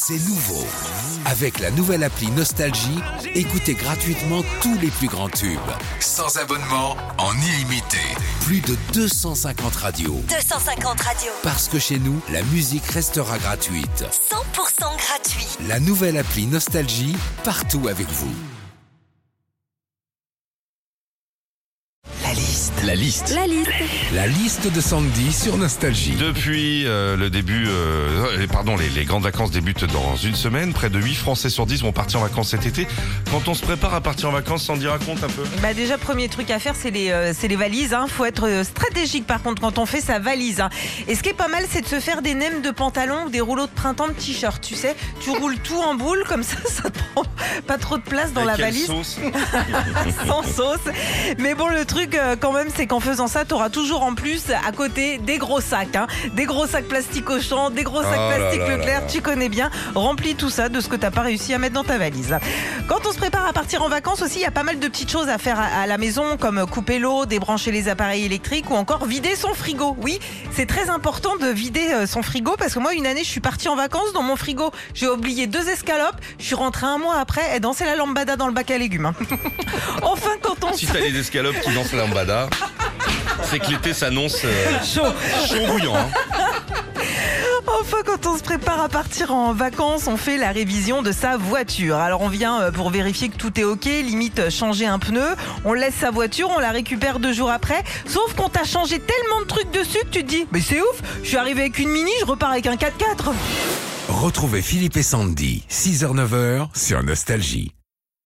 C'est nouveau. Avec la nouvelle appli Nostalgie, écoutez gratuitement tous les plus grands tubes. Sans abonnement, en illimité. Plus de 250 radios. 250 radios. Parce que chez nous, la musique restera gratuite. 100% gratuit. La nouvelle appli Nostalgie, partout avec vous. La liste. La liste de Sandy sur Nostalgie. Depuis le début, les grandes vacances débutent dans une semaine. Près de 8 Français sur 10 vont partir en vacances cet été. Quand on se prépare à partir en vacances, Sandy, raconte un peu. Déjà, premier truc à faire, c'est les valises. Faut être stratégique par contre quand on fait sa valise. Et ce qui est pas mal, c'est de se faire des nems de pantalon ou des rouleaux de printemps de t-shirt. Tu sais, tu roules tout en boule comme ça te prend pas trop de place dans la valise. Sauce Sans sauce. Mais bon, le truc quand même, c'est qu'en faisant ça, tu auras toujours en plus à côté des gros sacs. Des gros sacs plastique Auchan, des gros sacs plastique Leclerc, tu connais bien. Remplis tout ça de ce que tu n'as pas réussi à mettre dans ta valise. Quand on se prépare à partir en vacances aussi, il y a pas mal de petites choses à faire à la maison, comme couper l'eau, débrancher les appareils électriques ou encore vider son frigo. Oui, c'est très important de vider son frigo parce que moi, une année, je suis partie en vacances dans mon frigo. J'ai oublié 2 escalopes. Je suis rentrée un mois après et dansé la lambada dans le bac à légumes. Enfin, quand on Si t'as les escalopes qui dansent la lambada, c'est que l'été s'annonce chaud bouillant. Enfin, quand on se prépare à partir en vacances, on fait la révision de sa voiture. Alors on vient pour vérifier que tout est ok, limite changer un pneu, on laisse sa voiture, on la récupère 2 jours après, sauf qu'on t'a changé tellement de trucs dessus que tu te dis, mais c'est ouf, je suis arrivé avec une Mini, je repars avec un 4x4. Retrouvez Philippe et Sandy, 6h-9h sur Nostalgie.